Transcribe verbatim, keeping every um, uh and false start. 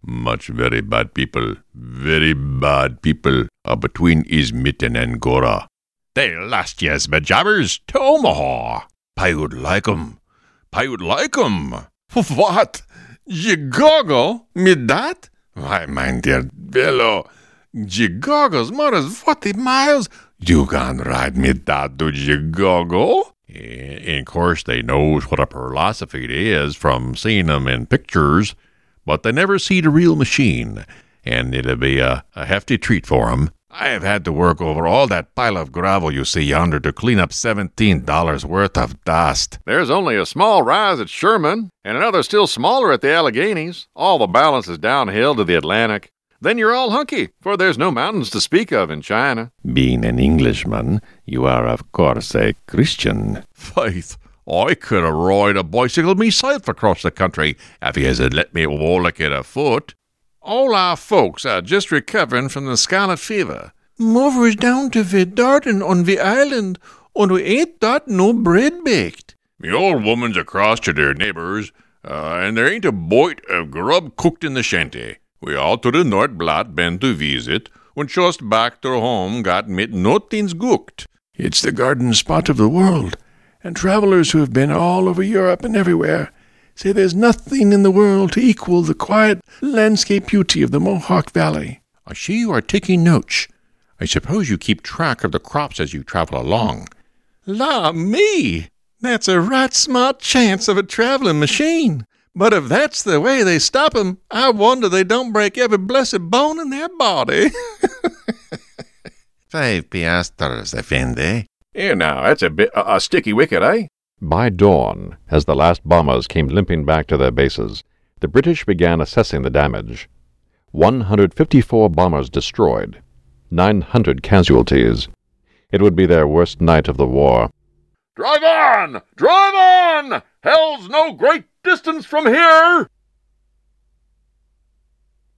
Much very bad people, very bad people are between Izmit and Angora. They last year's my jobbers to Omaha. I would like 'em. I would like 'em. What? You goggle me that? Why, my dear fellow, you goggles more than forty miles. You can ride me that, do you goggle? And of course, they knows what a philosophy it is from seeing 'em in pictures, but they never see the real machine, and it'll be a, a hefty treat for 'em. I have had to work over all that pile of gravel you see yonder to clean up seventeen dollars worth of dust. There's only a small rise at Sherman, and another still smaller at the Alleghenies. All the balance is downhill to the Atlantic. Then you're all hunky, for there's no mountains to speak of in China. Being an Englishman, you are of course a Christian. Faith, I could have ride a bicycle myself across the country if he had let me walk it afoot. All our folks are just recovering from the scarlet fever. Movers down to Vidardin on the island, and we ain't got no bread baked. The old woman's across to their neighbors, uh, and there ain't a bite of grub cooked in the shanty. We all to the North Blatt been to visit, and just back to home got mit nothing's cooked. It's the garden spot of the world, and travelers who have been all over Europe and everywhere say there's nothing in the world to equal the quiet landscape beauty of the Mohawk Valley. I see you are taking notes. I suppose you keep track of the crops as you travel along. La me! That's a right smart chance of a traveling machine. But if that's the way they stop 'em, I wonder they don't break every blessed bone in their body. Five piastres, Effendi. Here now, that's a bit a, a sticky wicket, eh? By dawn, as the last bombers came limping back to their bases, the British began assessing the damage. one hundred fifty-four bombers destroyed, nine hundred casualties. It would be their worst night of the war. Drive on! Drive on! Hell's no great distance from here!